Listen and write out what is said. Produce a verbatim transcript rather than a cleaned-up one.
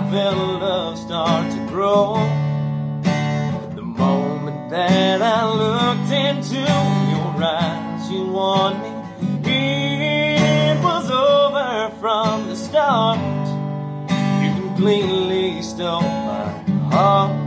felt love start to grow. The moment that I looked into your eyes, you want me. It was over from the start. You completely stole my heart.